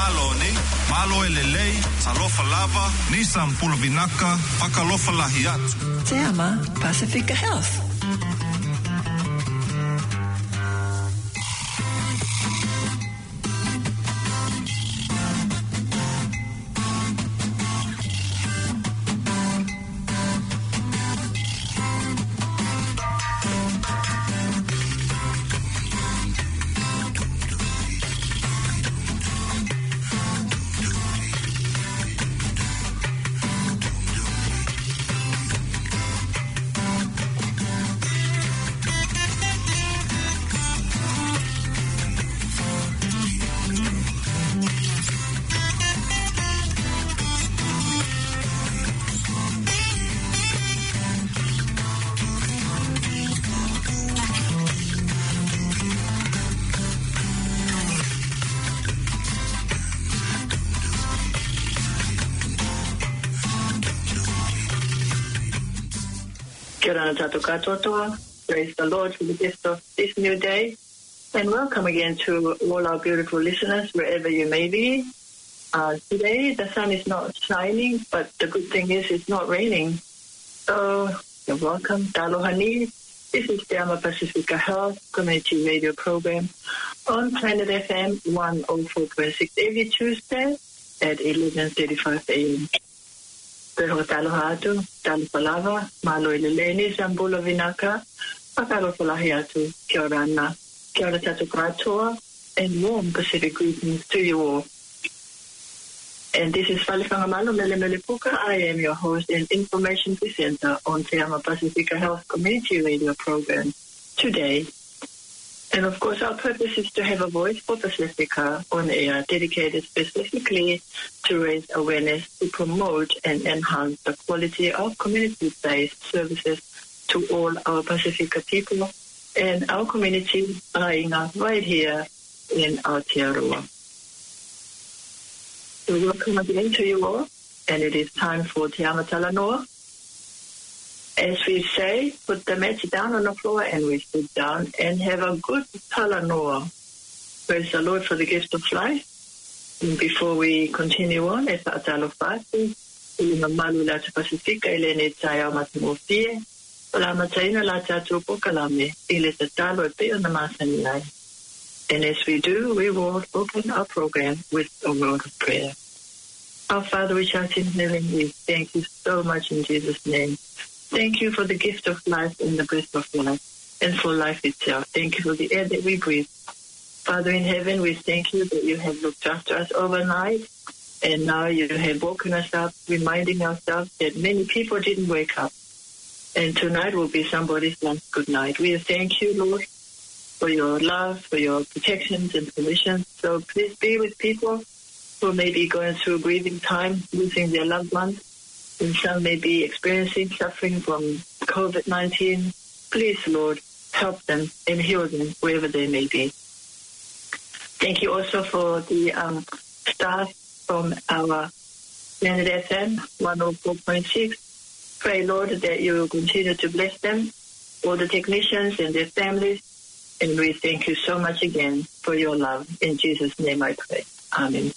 Maloni, Malo Elelei, Talofa Lava, Nissan Pulvinaka, Pakalofa Lahiatu. Te ama Pacifica Health. Praise the Lord for the gift of this new day. And welcome again to all our beautiful listeners, wherever you may be. Today, the sun is not shining, but the good thing is it's not raining. So, you're welcome. Talohani. This is the Ama Pacifica Health Community Radio Program on Planet FM 104.6 every Tuesday at 11:35 a.m. Pero taloha atu, talopalava, malo ileleni, Zambula Vinaka, pakalopalahi atu, kia ora ana, kia ora tatu katoa, and warm Pacific greetings to you all. And this is Falifanga Malo Mele Mele Puka. I am your host and information presenter on Te Ama Pacifica Health Community Radio Program today. And of course, our purpose is to have a voice for Pacifica on air dedicated specifically to raise awareness, to promote and enhance the quality of community-based services to all our Pacifica people and our community Ainga right here in Aotearoa. So welcome again to you all, and it is time for Te Ama Talanoa. As we say, put the mat down on the floor and we sit down and have a good talanoa. Praise the Lord for the gift of life. And before we continue on, as a talo fasi, ilima malu la te Pasifika ile ne taia matamofie, wala mataina la tatu pokalame, ile te talo e peo na masani lai. And as we do, we will open our program with a word of prayer. Our Father which art in heaven, we thank you so much in Jesus' name. Thank you for the gift of life and the breath of life, and for life itself. Thank you for the air that we breathe. Father in heaven, we thank you that you have looked after us overnight, and now you have woken us up, reminding ourselves that many people didn't wake up. And tonight will be somebody's last good night. We thank you, Lord, for your love, for your protections and permissions. So please be with people who may be going through a grieving time, losing their loved ones. And some may be experiencing suffering from COVID-19. Please, Lord, help them and heal them wherever they may be. Thank you also for the staff from our Planet FM 104.6. Pray, Lord, that you will continue to bless them, all the technicians and their families. And we thank you so much again for your love. In Jesus' name I pray. Amen.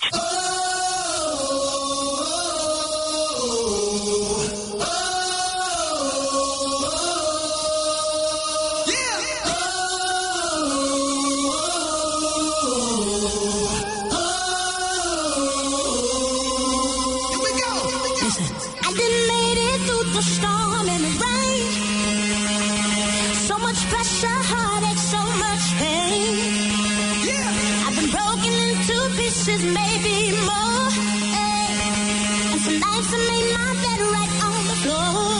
Maybe more, and some nights I made my bed right on the floor.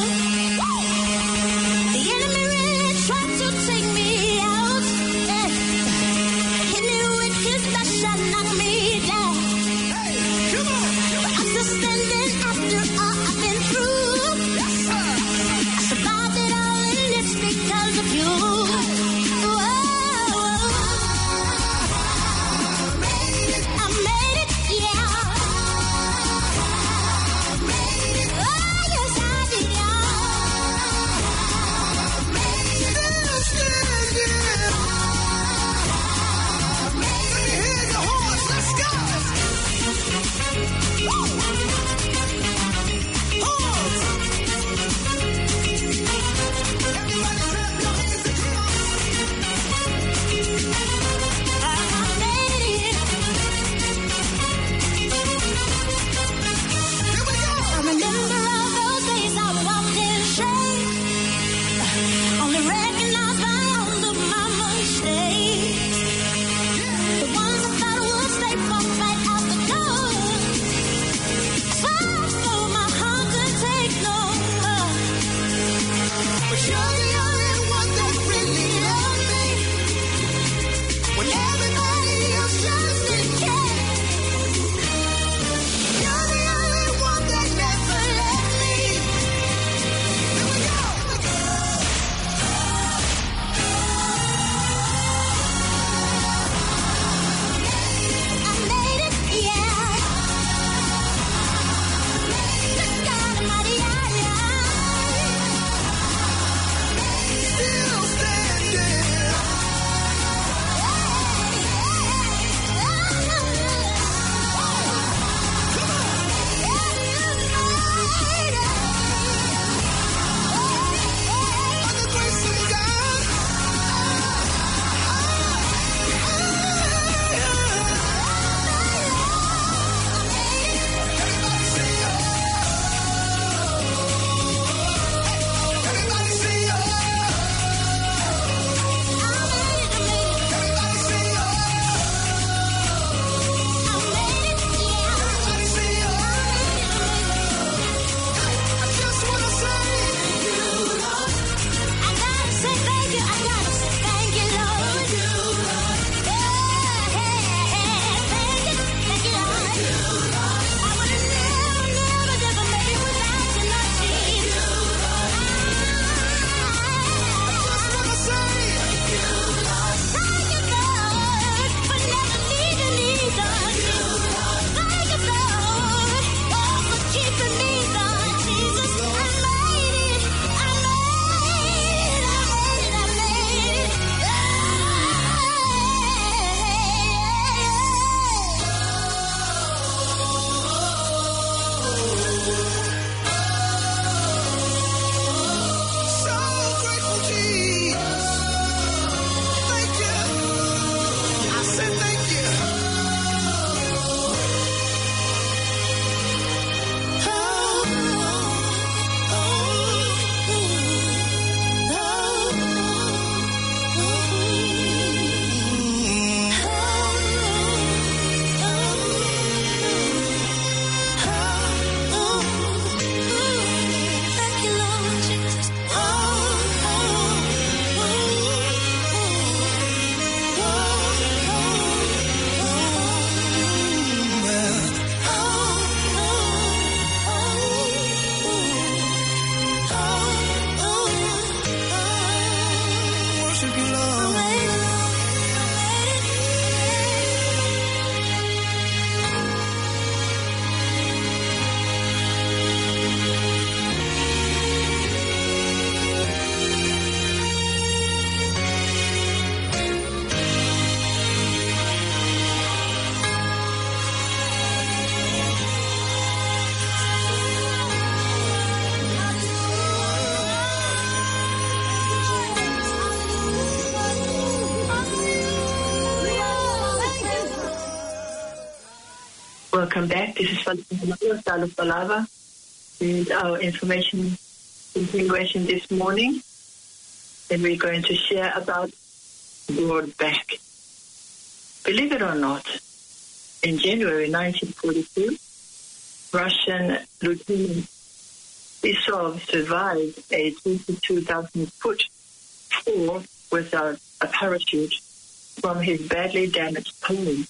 The enemy really tried to take me out, hit me with his dash and knock me down. Hey, come on. But I'm still standing after all I've been through. Yes, sir. I survived it all, and it's because of you. Yeah. Welcome back. This is Falava with our information continuation this morning. And we're going to share about brought back. Believe it or not, in January 1942, Russian Lieutenant Isov survived a 22,000-foot fall without a parachute from his badly damaged plane.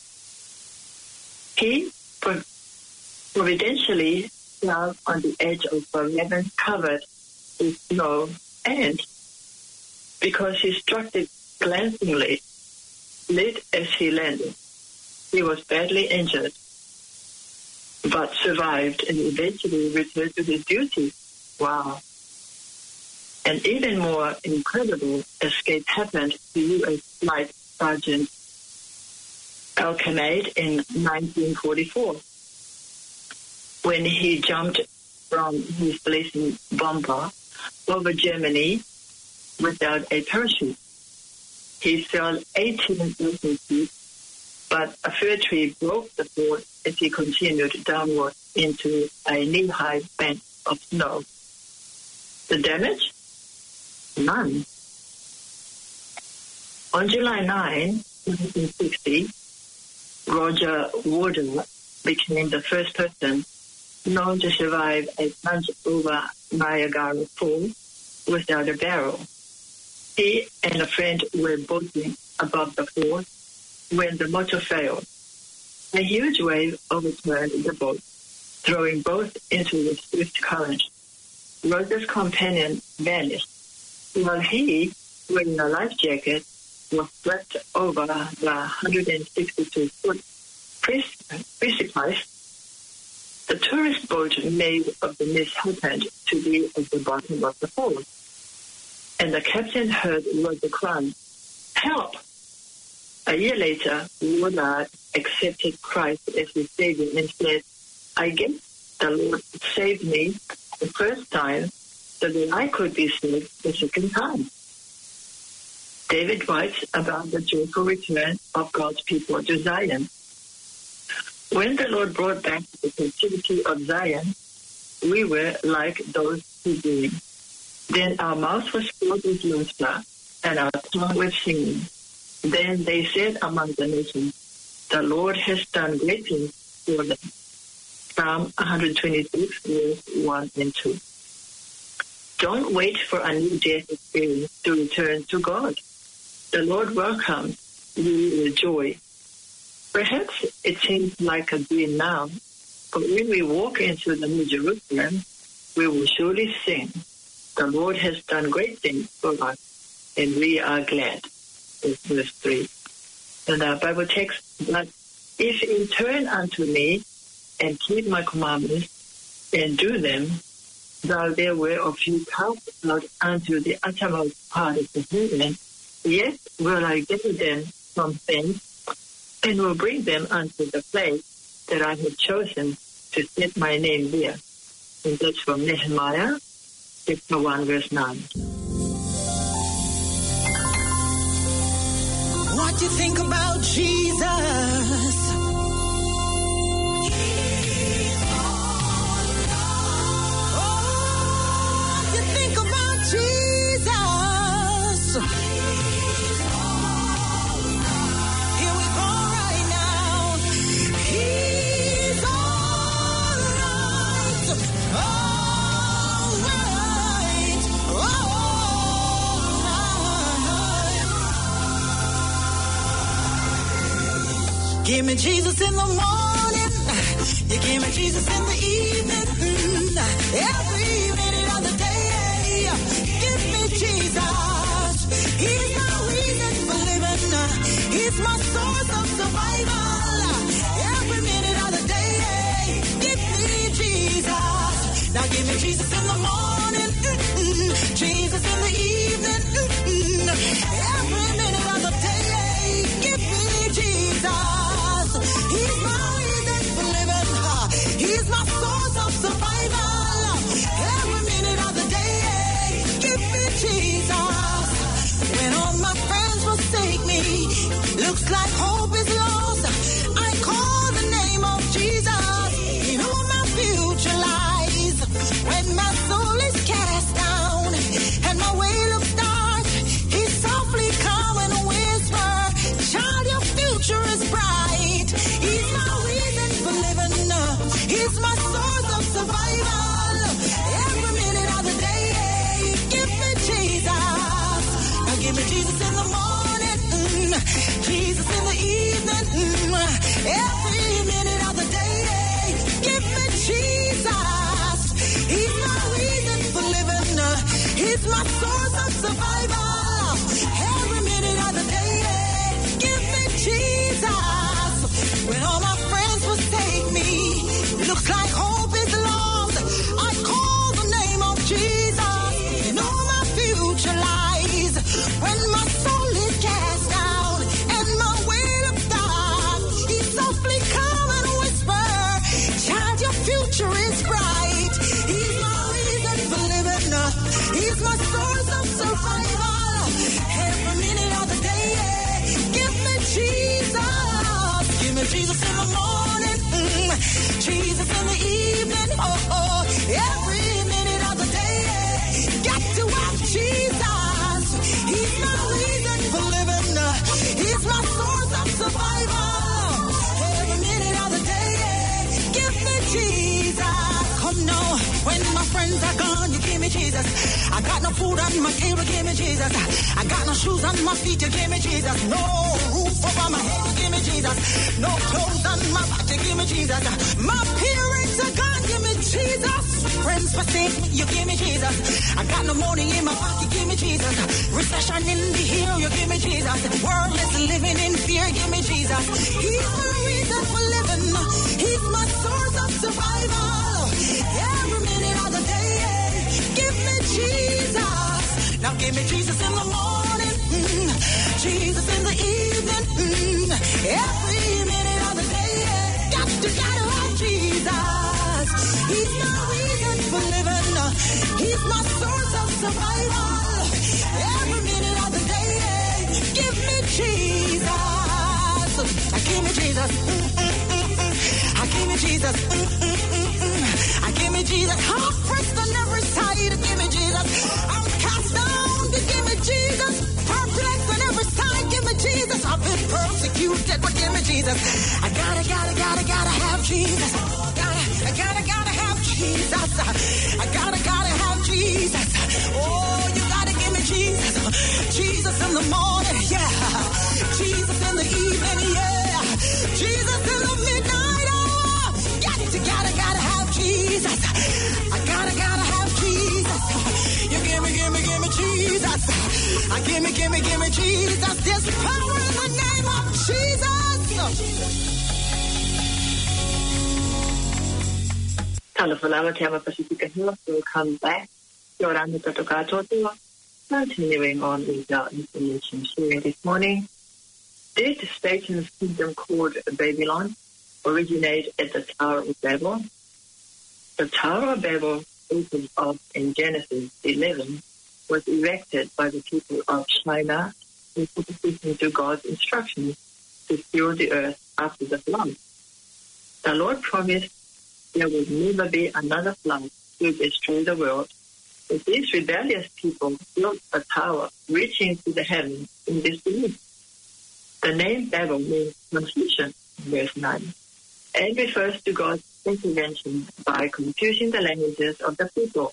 He providentially fell on the edge of a ravine covered with snow, and because he struck it glancingly, lit as he landed, he was badly injured, but survived and eventually returned to his duty. Wow. An even more incredible escape happened to U.S. Flight Sergeant Al-Kanaid in 1944 when he jumped from his blazing bomber over Germany without a parachute. He fell 18,000 feet, but a fir tree broke the fall as he continued downward into a knee-high bank of snow. The damage? None. On July 9, 1960, Roger Warder became the first person known to survive a plunge over Niagara Falls without a barrel. He and a friend were boating above the falls when the motor failed. A huge wave overturned the boat, throwing both into the swift current. Roger's companion vanished, while he, wearing a life jacket, was swept over the 162-foot precipice. The tourist boat made of the mist happened to be at the bottom of the falls, and the captain heard Roger cry, "Help!" A year later, Woodard accepted Christ as his Savior and said, "I guess the Lord saved me the first time so that I could be saved the second time." David writes about the joyful return of God's people to Zion. When the Lord brought back the captivity of Zion, we were like those who dream. Then our mouth was filled with laughter and our tongue with singing. Then they said among the nations, "The Lord has done great things for them." Psalm 126, verse 1 and 2. Don't wait for a new death experience to return to God. The Lord welcomes you with joy. Perhaps it seems like a dream now, but when we walk into the New Jerusalem, we will surely sing, "The Lord has done great things for us, and we are glad." It's verse 3. And our Bible text, "But if you turn unto me and keep my commandments and do them, though there were of you cast out unto the uttermost part of the heaven, yet will I gather them from thence, and will bring them unto the place that I have chosen to set my name there." And that's from Nehemiah, chapter 1, verse 9. What do you think about Jesus? Give me Jesus in the morning. You give me Jesus in the evening. Every minute of the day. Give me Jesus. He's my reason for living. He's my source of survival. Every minute of the day. Give me Jesus. Now give me Jesus in the morning. Jesus in the evening. Every minute of the day. Give me Jesus. He's my reason for living. He's my source of survival. Every minute of the day, give me Jesus. When all my friends forsake me, looks like hope is lost, I call the name of Jesus. He's my source of survival. Every minute of the day, give me Jesus. Now give me Jesus in the morning, Jesus in the evening, every minute of the day, give me Jesus. He's my reason for living. He's my source of survival. Every minute of the day, give me Jesus. When all my friends forsake me, looks like hope is lost, I call the name of Jesus. You know my future lies. When my soul is cast down and my way looks dark, he softly come and whisper, child, your future is bright. He's my reason for living. He's my source of survival. Every minute of the day, give me Jesus. Give me Jesus in the morning, Jesus in the evening, every minute of the day, got to have Jesus. He's my reason for living. He's my source of survival. Every minute of the day, give me Jesus. Come now, when my friends are gone, you give me Jesus. I got no food on my table, give me Jesus. I got no shoes on my feet, you give me Jesus. No roof over my head, you give me Jesus. No clothes on my back, you give me Jesus. My parents are gone, give me Jesus. Friends forsake me, you give me Jesus. I got no money in my pocket, give me Jesus. Recession in the hill, you give me Jesus. World is living in fear, give me Jesus. He's my reason for living. He's my source of survival. Every minute of the day, give me Jesus. Now give me Jesus in the morning, Jesus in the evening, every minute of the day, gotta have Jesus. He's my reason for living. He's my source of survival. Every minute of the day, give me Jesus. I give me Jesus. I give me Jesus. I give me Jesus. I'm pressed on every side. Give me Jesus. I'm cast down. Give me Jesus. Perplexed on every side. Give me Jesus. I've been persecuted, but give me Jesus. I gotta have Jesus. I gotta have Jesus. I gotta have Jesus. Oh, you gotta give me Jesus. Jesus in the morning, yeah. Jesus in the evening, yeah. Jesus in the midnight hour. Gotta have Jesus. I gotta have Jesus. You give me Jesus. I give me Jesus. There's power in the name of Jesus. Talofalava Tiama Pacifica Hill will come back. Yoranda Totokato, continuing on with our information sharing this morning. Did Satan's kingdom called Babylon originate at the Tower of Babel? The Tower of Babel, spoken of in Genesis 11, was erected by the people of Shinar in opposition to God's instructions to fill the earth after the flood. The Lord promised there would never be another flood to destroy the world. But these rebellious people built a tower reaching to the heavens in disbelief. The name Babel means confusion, verse 9, and refers to God's intervention by confusing the languages of the people.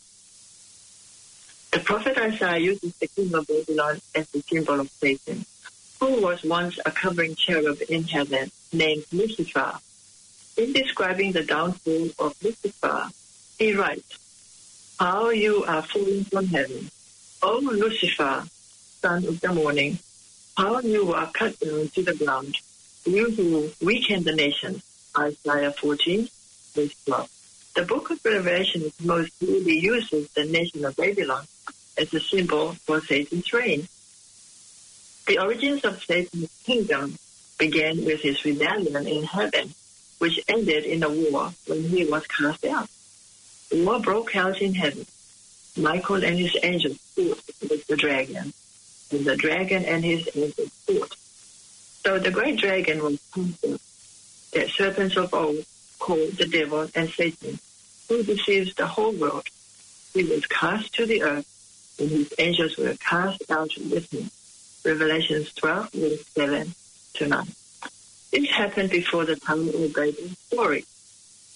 The prophet Isaiah uses the king of Babylon as the symbol of Satan, who was once a covering cherub in heaven named Lucifer. In describing the downfall of Lucifer, he writes, "How you are falling from heaven, O Lucifer, son of the morning, how you are cut down to the ground, you who weaken the nations." Isaiah 14, verse 12. The book of Revelation most clearly uses the nation of Babylon as a symbol for Satan's reign. The origins of Satan's kingdom began with his rebellion in heaven, which ended in a war when he was cast out. War broke out in heaven. Michael and his angels fought with the dragon, and the dragon and his angels fought. So the great dragon was conquered. The serpents of old, called the devil and Satan, who deceives the whole world. He was cast to the earth, and his angels were cast out with him. Revelations 12, verse 7 to 9. This happened before the time of Babel's story.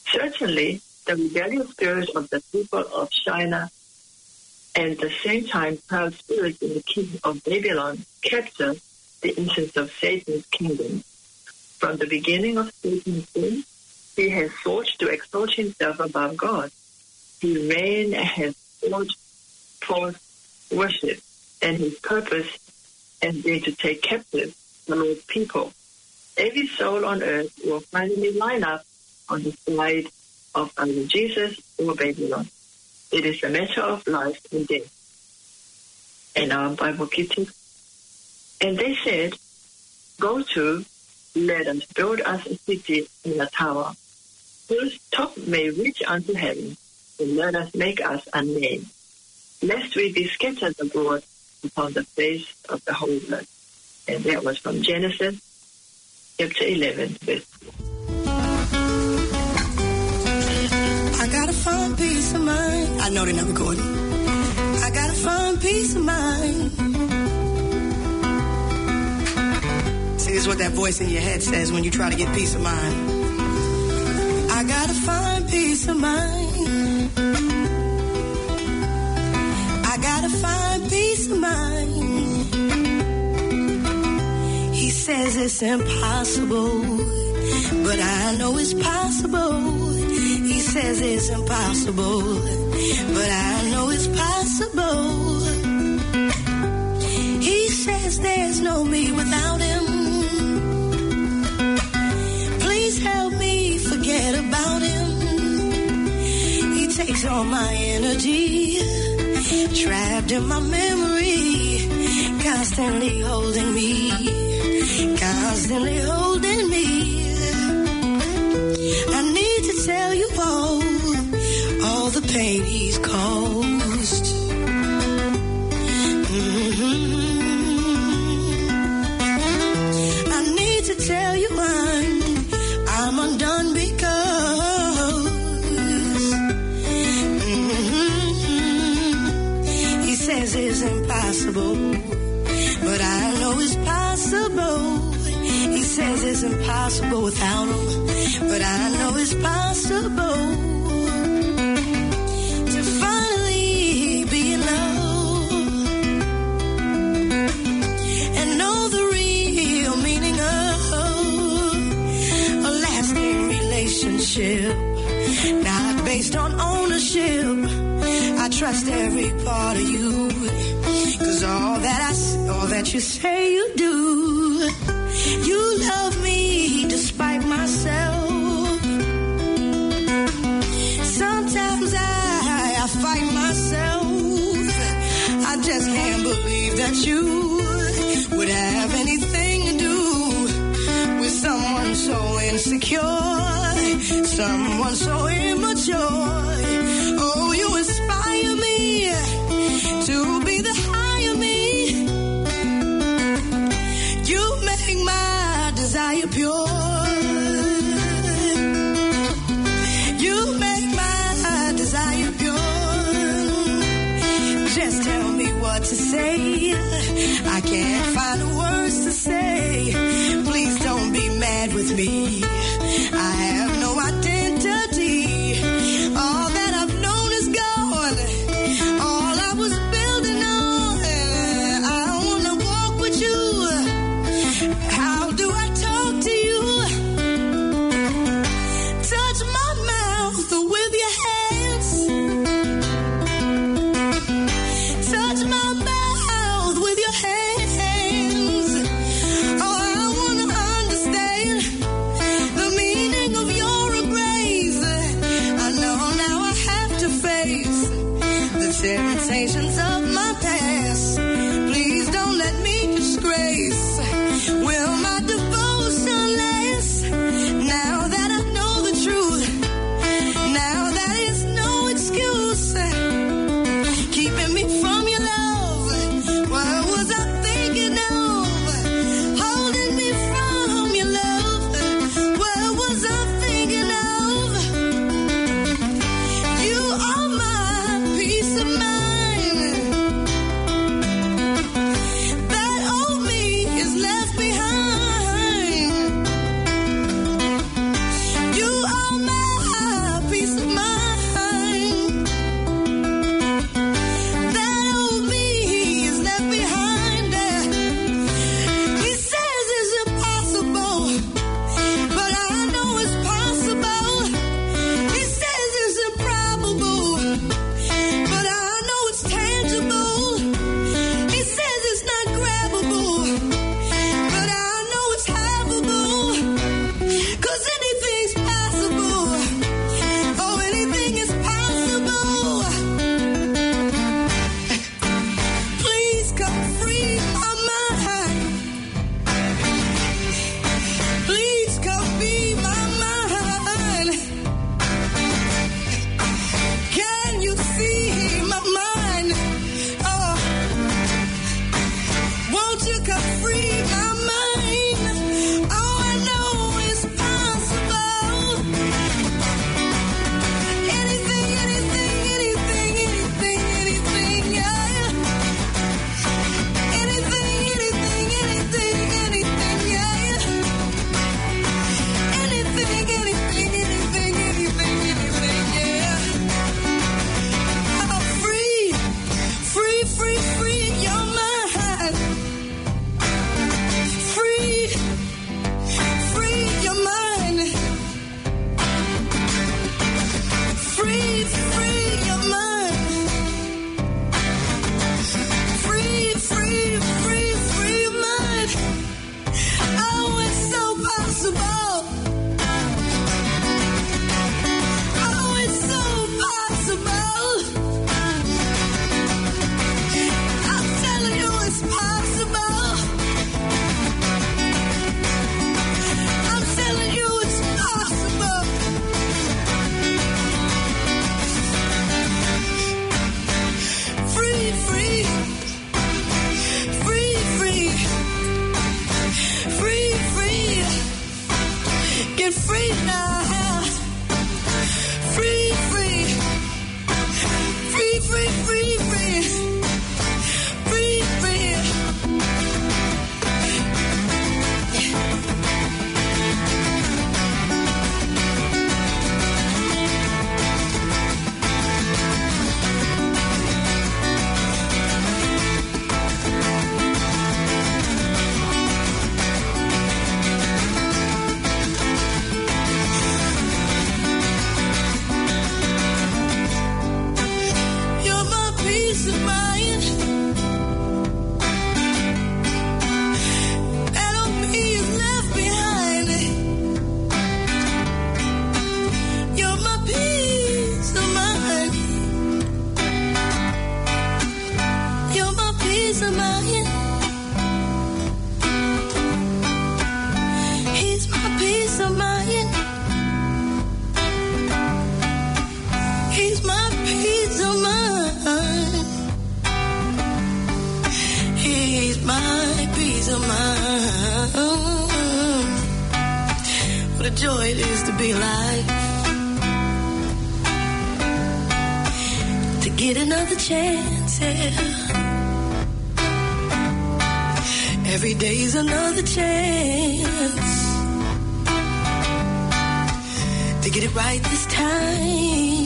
Certainly, the rebellious spirit of the people of China and at the same time proud spirits in the kingdom of Babylon capture the instance of Satan's kingdom. From the beginning of Satan's sin, he has sought to exalt himself above God. He reigned and has sought false worship, and his purpose has been to take captive the Lord's people. Every soul on earth will finally line up on the side of either Jesus or Babylon. It is a matter of life and death. And our Bible keeps it. And they said, "Go to, let us build us a city and a tower, whose top may reach unto heaven, and let us make us a name, lest we be scattered abroad upon the face of the whole earth." And that was from Genesis chapter 11, verse 4. I gotta find peace of mind. I know they're not recording. I gotta find peace of mind. See, this is what that voice in your head says when you try to get peace of mind. I gotta find peace of mind. I gotta find peace of mind. He says it's impossible, but I know it's possible. He says it's impossible, but I know it's possible. He says there's no me without him. Please help me forget about him. He takes all my energy, trapped in my memory, constantly holding me, constantly holding me. I need to tell you all the pain he's caused. I need to tell you I'm undone because he says it's impossible, but I know it's possible. He says it's impossible without him, but I know it's possible to finally be in love and know the real meaning of a lasting relationship, not based on ownership. I trust every part of you, 'cause all that you say you do. You love me despite myself. Sometimes I fight myself. I just can't believe that you would have anything to do with someone so insecure, someone so immature. Oh, you inspire me to be the higher me. You make my desire pure. You make my desire pure. Just tell me what to say. I can't find the words to say. Please don't be mad with me. I have no identity. All that I've known is gone. All I was building on. I wanna walk with you. How do I talk to you? Touch my mouth with your hands. Touch my mouth with your hands. Oh, I want to understand the meaning of your embrace. I know now I have to face the temptations of my past. Please don't let me disgrace. Will my devotion last? Now that I know the truth, now that is no excuse. Keeping me from your love, what was I thinking of? Holding me from your love, what was I thinking of? You are my peace of mind. Get free now. Free, free. Free, free, free, free. Free, free. What a joy it is to be alive, to get another chance, yeah. Every day's another chance to get it right this time.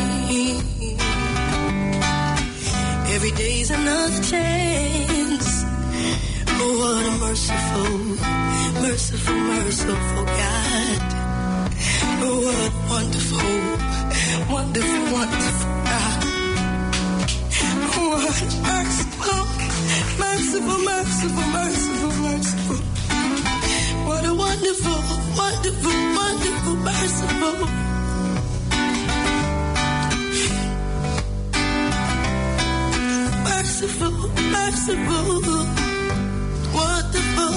Every day's another chance. Oh, what a merciful, merciful, merciful God. Oh, what wonderful, wonderful, wonderful God. Oh, what merciful, merciful, merciful, merciful, merciful. What a wonderful, wonderful, wonderful, merciful. Merciful, merciful. Wonderful,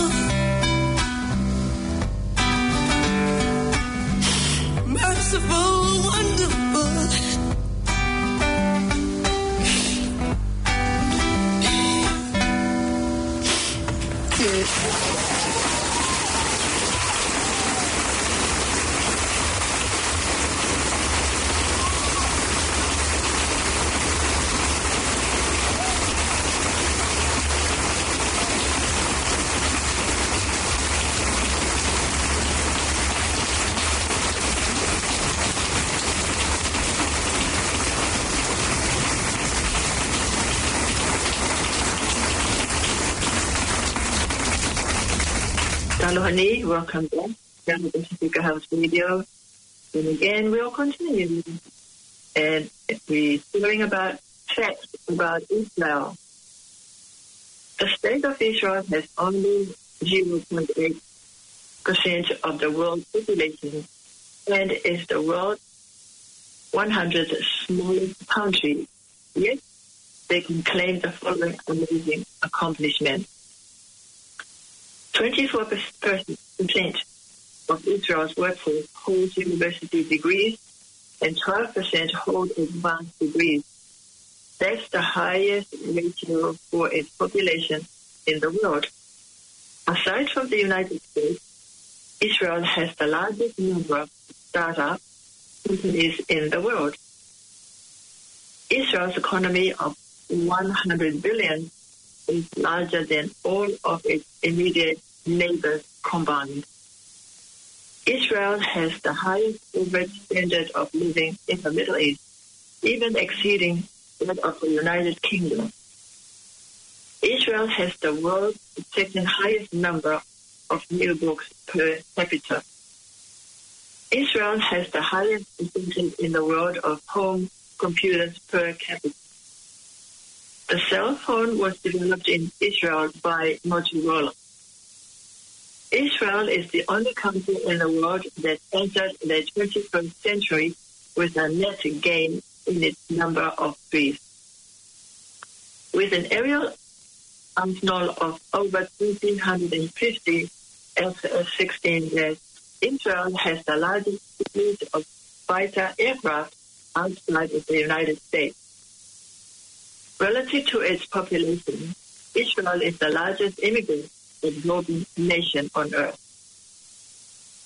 merciful, wonderful. Honey, welcome back to the Pacifica House Radio. And again, we'll continue. And we're hearing about facts about Israel. The state of Israel has only 0.8% of the world population and is the world's 100th smallest country. Yet, they can claim the following amazing accomplishment. 24% of Israel's workforce holds university degrees and 12% hold advanced degrees. That's the highest ratio for its population in the world. Aside from the United States, Israel has the largest number of startup companies in the world. Israel's economy of $100 billion is larger than all of its immediate neighbors combined. Israel has the highest average standard of living in the Middle East, even exceeding that of the United Kingdom. Israel has the world's second highest number of new books per capita. Israel has the highest percentage in the world of home computers per capita. The cell phone was developed in Israel by Motorola. Israel is the only country in the world that entered the 21st century with a net gain in its number of trees. With an area arsenal of over 1,350 F-16 Israel has the largest fleet of fighter aircraft outside of the United States. Relative to its population, Israel is the largest immigrant absorbing nation on earth.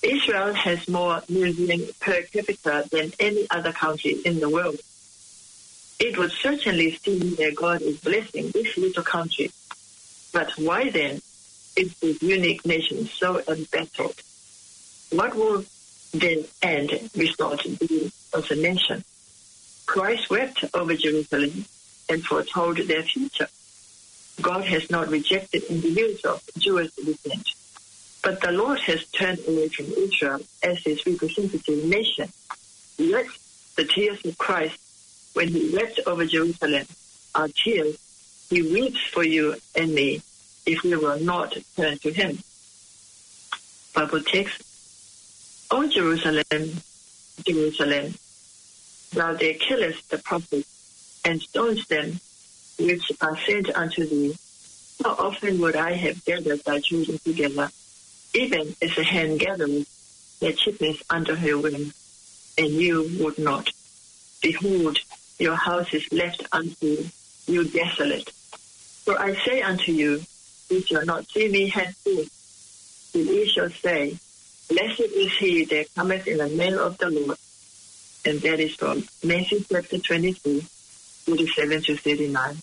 Israel has more museums per capita than any other country in the world. It would certainly seem that God is blessing this little country. But why then is this unique nation so embattled? What will then end result be as a nation? Christ wept over Jerusalem and foretold their future. God has not rejected individuals of Jewish descent, but the Lord has turned away from Israel as his representative nation. Yet the tears of Christ, when he wept over Jerusalem, are tears he weeps for you and me if we will not turn to him. Bible text, O Jerusalem, Jerusalem, thou that killest the prophets and stonest them which are sent unto thee, how often would I have gathered thy children together, even as a hen gathers their chickens under her wing, and you would not. Behold, your house is left unto you desolate. For I say unto you, ye shall not see me henceforth, till ye shall say, Blessed is he that cometh in the name of the Lord. And that is from Matthew chapter 23, 47 to 39.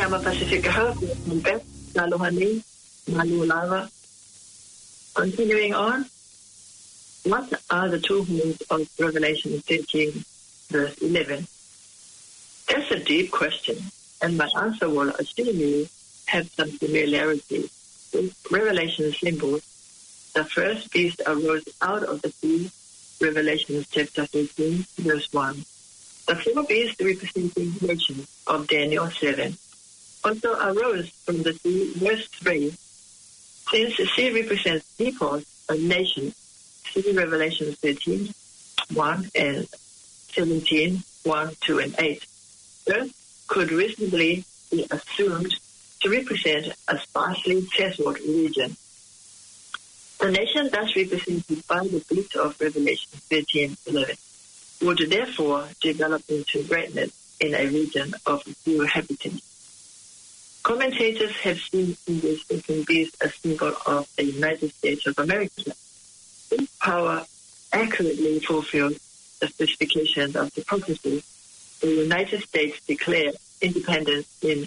Tama Pacifica Health, Beth, Lalohani, Malu Lava. Continuing on, what are the two horns of Revelation 13, verse 11? That's a deep question, and my answer will assume you have some familiarity with Revelation symbols. The first beast arose out of the sea, Revelation chapter 13, verse 1. The four beasts representing nations of Daniel 7 also arose from the sea, verse 3. Since the sea represents people, a nation, see Revelation 13, 1 and 17, 1, 2, and 8. Earth could reasonably be assumed to represent a sparsely settled region. The nation thus represented by the beast of Revelation 13:11 would therefore develop into greatness in a region of few inhabitants. Commentators have seen in this second beast a symbol of the United States of America. This power accurately fulfills the specifications of the prophecy. The United States declared independence in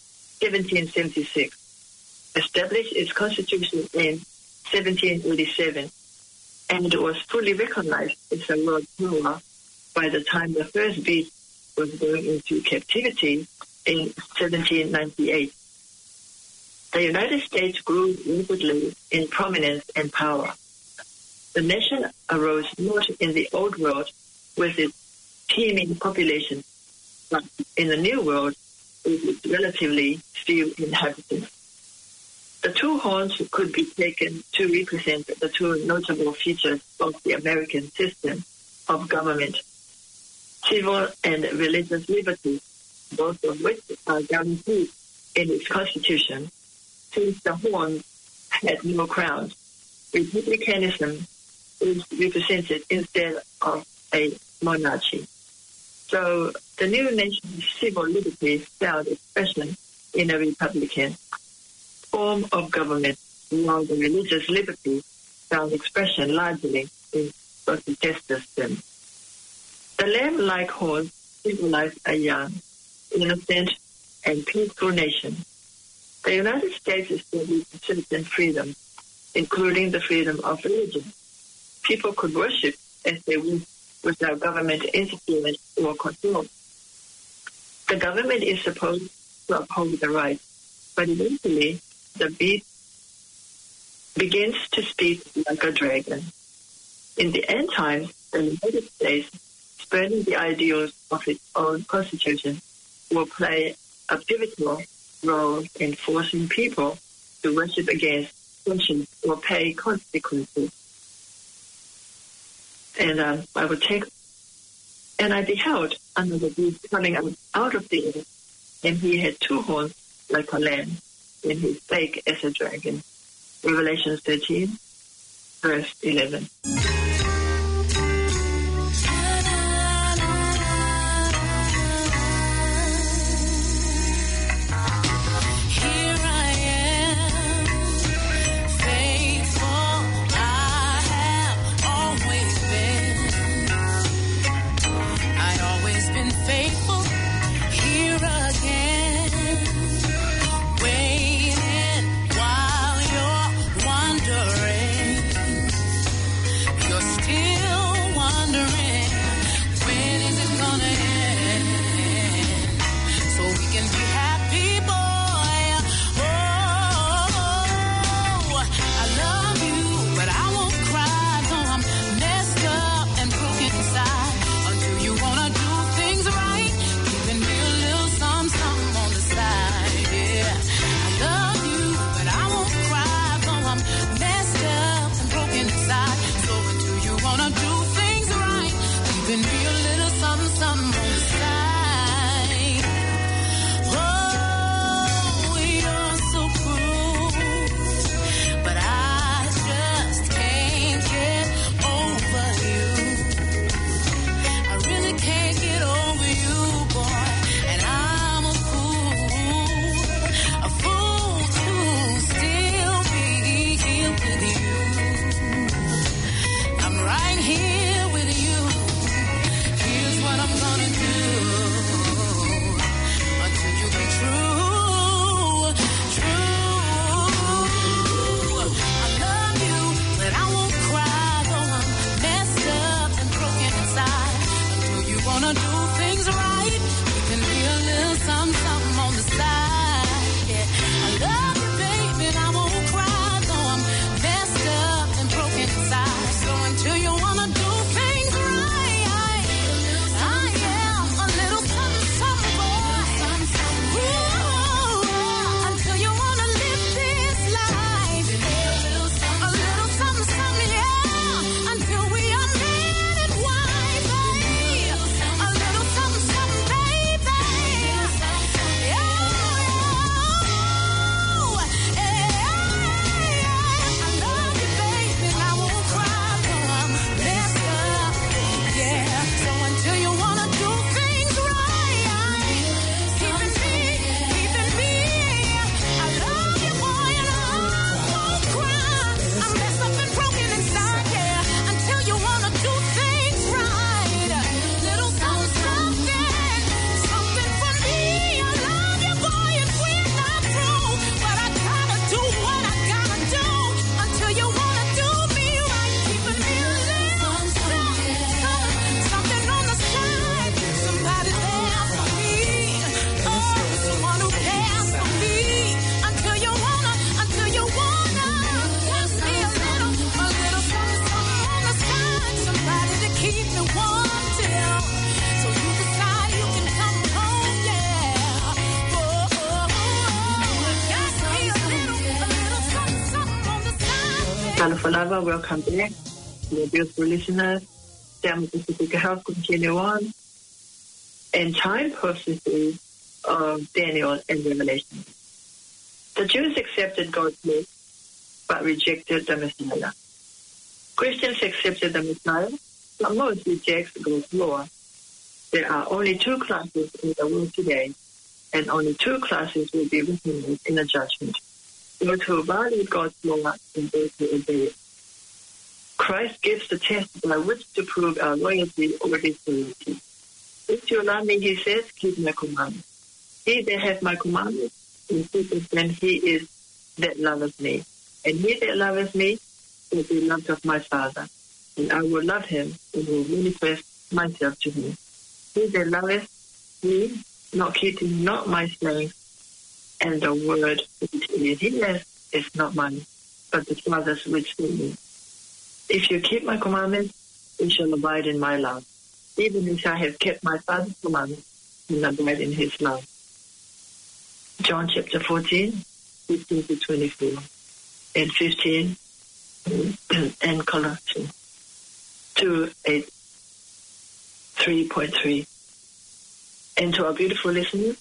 1776, established its constitution in 1787, and it was fully recognized as a world power by the time the first beast was going into captivity in 1798. The United States grew rapidly in prominence and power. The nation arose not in the old world with its teeming population, but in the new world with its relatively few inhabitants. The two horns could be taken to represent the two notable features of the American system of government: civil and religious liberty, both of which are guaranteed in its constitution. Since the horns had no crowns, republicanism is represented instead of a monarchy. So the new nation's civil liberty found expression in a republican form of government, while the religious liberty found expression largely in Protestantism. The lamb-like horns symbolize a young, innocent, and peaceful nation. The United States established certain freedoms, including the freedom of religion. People could worship as they wished without government interference or control. The government is supposed to uphold the rights, but eventually the beast begins to speak like a dragon. In the end times, the United States, spurning the ideals of its own constitution, will play a pivotal role in forcing people to worship against conscience or pay consequences. And I beheld another beast coming out of the earth, and he had two horns like a lamb, and he spake as a dragon. Revelation 13, verse 11. Here with you. Here's what I'm gonna do. Talofa Lava, welcome back. Your beautiful listeners. Tama Pacifica Health continue on. And time prophecy of Daniel and Revelation. The Jews accepted God's law, but rejected the Messiah. Christians accepted the Messiah, but most reject God's law. There are only two classes in the world today, and only two classes will be recognized in the judgment: those who value God's law and those who obey it. Christ gives the test by which to prove our loyalty or disloyalty. If you love me, he says, keep my commandments. He that hath my commandments, then he is that loveth me. And he that loveth me will be loved of my Father. And I will love him and will manifest myself to him. He that loveth me, not keeping not my sayings, and the word which he has is not mine, but the Father's which sent me. If you keep my commandments, you shall abide in my love. Even as I have kept my Father's commandments, and abide in his love. John chapter 14, 15 to 24, and 15, and Colossians 3:3. And to our beautiful listeners,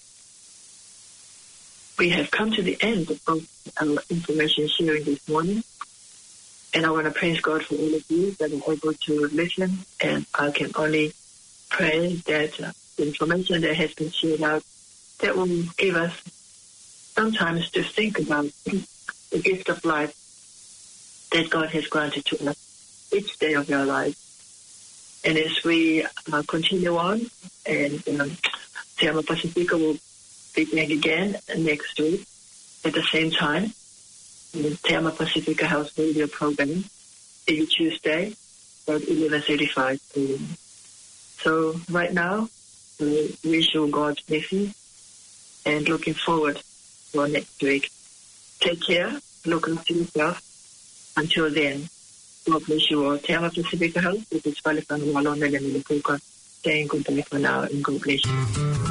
we have come to the end of our information sharing this morning. And I want to praise God for all of you that are able to listen. And I can only pray that the information that has been shared out, that will give us sometimes to think about the gift of life that God has granted to us each day of our lives. And as we continue on, and Tama Pacifica will be back again next week at the same time, the Tama Pacifica House Radio program every Tuesday at 11:35 p.m. So right now, we wish you God's blessing and looking forward for next week. Take care. Look after yourself. Until then, God bless you all. Tama Pacifica House, this is Falifan Walon Nelemelukuka, saying goodbye for now and God bless you.